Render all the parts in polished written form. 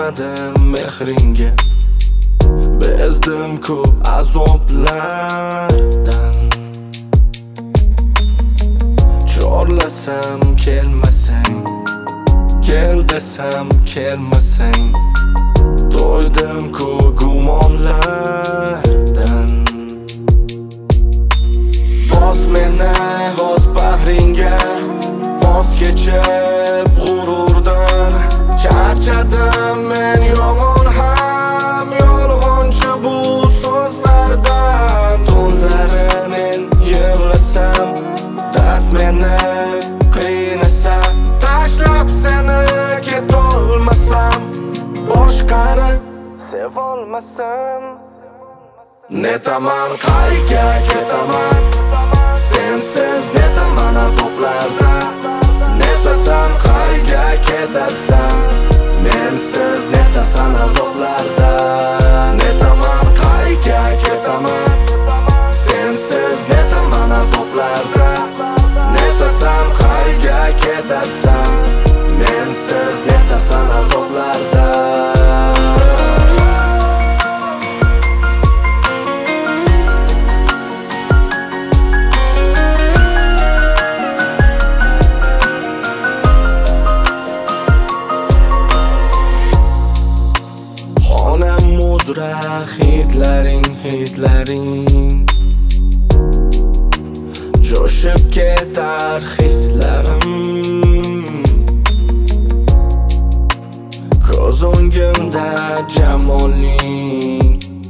yetmadim mehringga, bezdim ko'p azoblardan. Chorlasam kelmasang, kel desam kelmasang, to'ydim ko'p gumonlardan. Bos meni o'z bag'ringga, voz kechib g'ururdan. Charchadim men yomon ham yolg'onchi bu so'zlardan. Tunlari men yig'lasam, dard meni qiynasa, tashlab seni ketolmasam, boshqani sevolmasam, netaman qayga ketaman, sensiz netaman azoblarda. Netasan qayga ketasan, mensiz netasan azoblarda. Netaman qayga ketaman, sensiz netaman azoblarda. Netasan qayga ketasan, mensiz netasan azoblarda. Hidlaring jo'shib ketar hislarim, ko'z o'ngimda jamoling,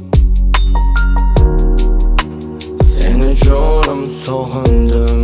seni jonim sog'indim.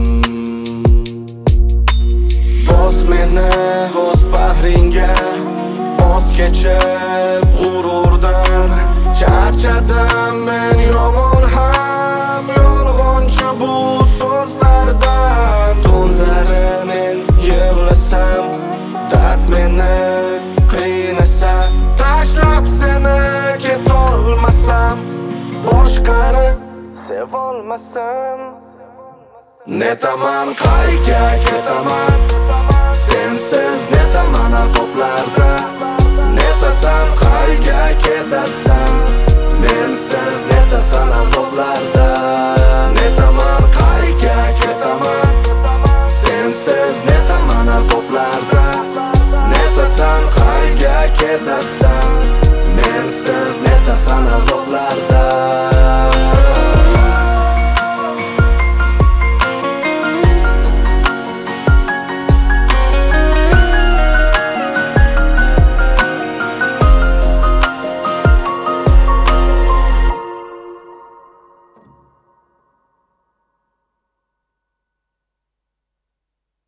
Bos meni o'z bag'ringga, voz kechib g'ururdan. Charchadim men yomon ham yolg'onchi bu so'zlardan. Tunlari men yig'lasam, dard meni qiynasa, tashlab seni ketolmasam, boshqani sevolmasam, netaman qayga ketaman, sensiz netaman azoblarda.